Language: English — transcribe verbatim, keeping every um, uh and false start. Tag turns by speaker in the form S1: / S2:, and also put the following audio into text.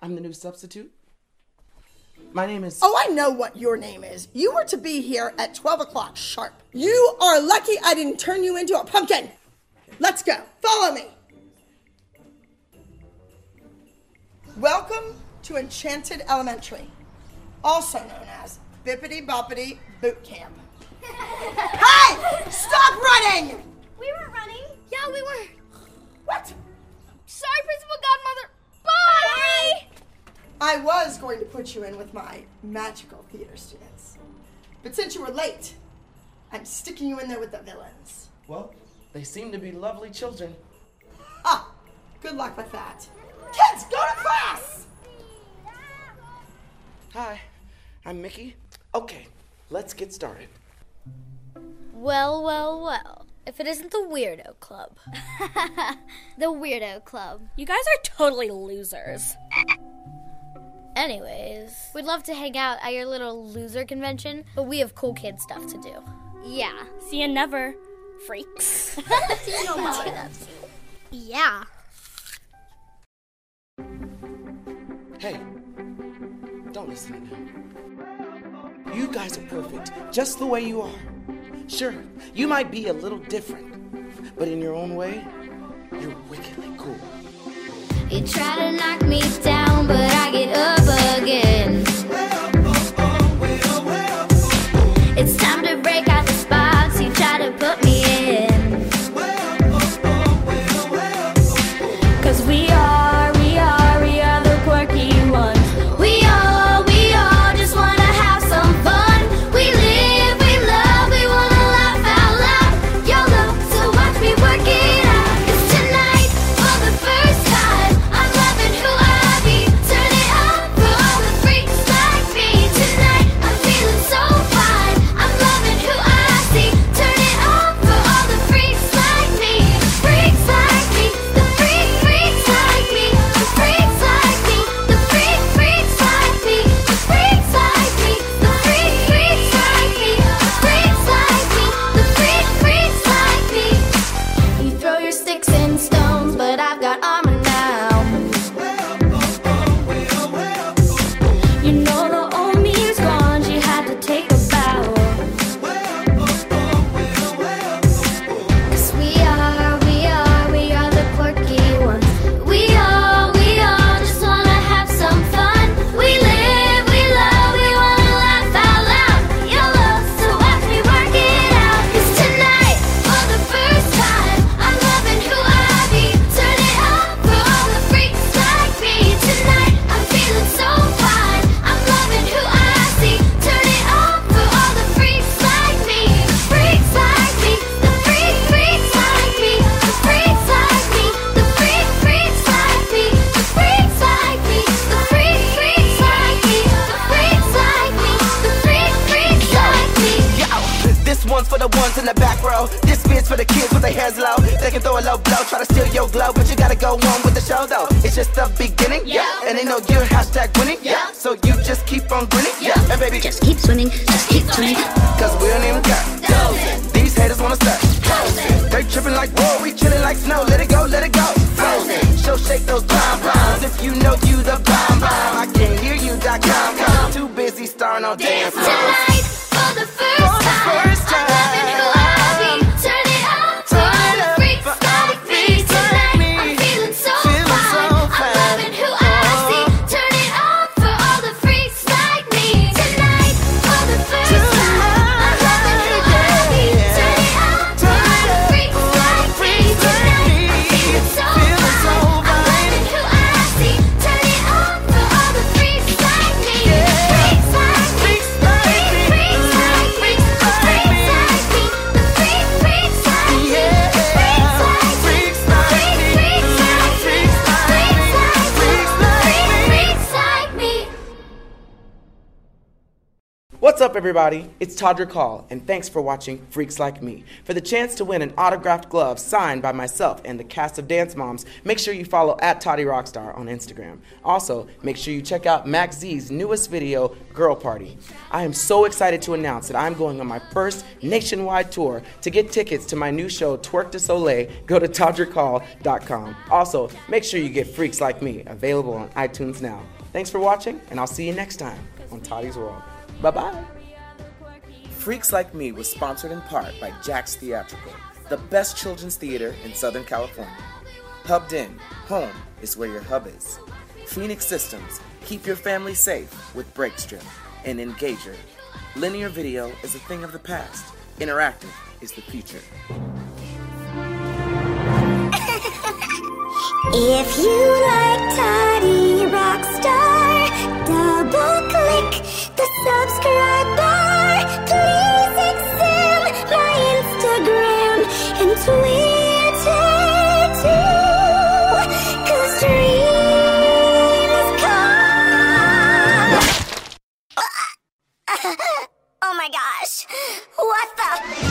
S1: I'm the new substitute. My name is...
S2: Oh, I know what your name is. You were to be here at twelve o'clock sharp. You are lucky I didn't turn you into a pumpkin. Let's go. Follow me. Welcome to Enchanted Elementary, also known as Bippity Boppity Boot Camp. Hey! Stop running!
S3: We weren't running. Yeah, we were.
S2: What?
S3: Sorry, Principal Godmother. Bye!
S2: I was going to put you in with my magical theater students. But since you were late, I'm sticking you in there with the villains.
S1: Well, they seem to be lovely children.
S2: Ah, good luck with that. Kids, go to class!
S1: Hi, I'm Mickey. Okay, let's get started.
S4: Well, well, well. If it isn't the Weirdo Club.
S3: The Weirdo Club.
S4: You guys are totally losers. Anyways, we'd love to hang out at your little loser convention, but we have cool kid stuff to do.
S3: Yeah.
S4: See you never, freaks.
S3: Yeah.
S1: Hey, don't listen to them. You guys are perfect, just the way you are. Sure, you might be a little different, but in your own way, you're wickedly cool.
S5: You try to knock me down, but I get up again. It's time to break out the spots you try to put me in. Cause we are, we are, we are the quirky ones. We all, we all just wanna have some fun. We live, we love, we wanna laugh out loud. YOLO, so watch me work it out. Cause tonight, for the first time, I'm loving who I be. Turn it up for all the freaks like me. Tonight, I'm feeling so fine. I'm loving who I see. Turn it up for all the freaks like me. Freaks like me, the freak freaks like me. The freaks like me, the freak freaks like me. The freaks like me, the freak freaks like me. The freaks like me, the freak freaks like me. You throw your sticks and stones, but I've got armor now. You know the old me is gone, she had to take a bow. Cause we are, we are, we are the quirky ones. We all, we all just wanna have some fun. We live, we love, we wanna laugh out loud. YOLO, so watch me work it out. Cause tonight, for the first time, I'm loving who I be. Turn it up for all the freaks like me. Tonight, I'm feeling so fine. I'm loving who I see. Turn it up for all the freaks like me. Freaks like me, the freak freaks like me. The freaks like me, the freak freaks like me. The freaks like me, the freak freaks like me. The freaks like me, the freak freaks like me.
S6: Yo, this one's for the ones in the back row. This bit's for the kids with their hairs low. They can throw a low blow, try to steal your glow, but you gotta go on with the show though. It's just the beginning, yeah. And they know you're hashtag winning, yeah. So you just keep on grinning, yeah. And baby,
S5: Just keep swimming, just keep swimming.
S6: cause we don't even care. These haters wanna start. They tripping like whoa, we chilling like snow. Let it go, let it go. Show shake those pom poms if you know you the bomb bomb. I can't hear you. Dot com com. Too busy starring on dance floors.
S5: Tonight, for the first
S6: For the
S5: time,
S6: first
S5: I'm loving who I be. Turn it up for
S6: Turn
S5: all
S6: it
S5: the
S6: up
S5: freaks
S6: for all the
S5: like me.
S6: freaks like
S5: Tonight,
S6: me.
S5: I'm feeling so
S6: Feeling
S5: fine.
S6: so
S5: I'm
S6: fine.
S5: loving who I see. Turn it up for all the freaks like me. Tonight, for the first time, I'm loving who I be. Turn it up for all the freaks like me. Tonight, I'm feeling so
S6: Feeling so
S5: fine. I'm
S6: fine.
S5: loving who I see. Turn it up for all the freaks like me. Freaks like me.
S6: Freaks
S5: The
S6: like
S5: freak
S6: me.
S5: freaks like me. The freaks like me. The freak freaks like me.
S6: Yeah.
S5: The freaks like me.
S6: Freaks
S5: The
S6: like
S5: freak
S6: me.
S5: freaks like me.
S6: Freaks
S5: The
S6: like
S5: freaks
S6: me.
S5: like me.
S6: Freaks
S5: The
S6: like
S5: freak
S6: me.
S5: freaks like me.
S1: What's up, everybody? It's Todrick Hall, and thanks for watching Freaks Like Me. For the chance to win an autographed glove signed by myself and the cast of Dance Moms, make sure you follow at Toddy Rockstar on Instagram. Also, make sure you check out Max Z's newest video, Girl Party. I am so excited to announce that I'm going on my first nationwide tour. To get tickets to my new show, Twerk de Soleil, go to todrick hall dot com. Also, make sure you get Freaks Like Me, available on iTunes now. Thanks for watching, and I'll see you next time on Toddy's World. Bye-bye. Freaks Like Me was sponsored in part by Jack's Theatrical, the best children's theater in Southern California. Hubbed In, home is where your hub is. Phoenix Systems, keep your family safe with Breakstrip. And Engager, linear video is a thing of the past. Interactive is the future.
S5: If you like Toddy Rockstar, double click the subscribe bar. Please examine my Instagram and Twitter too, 'cause dreams come. Oh my gosh, what the?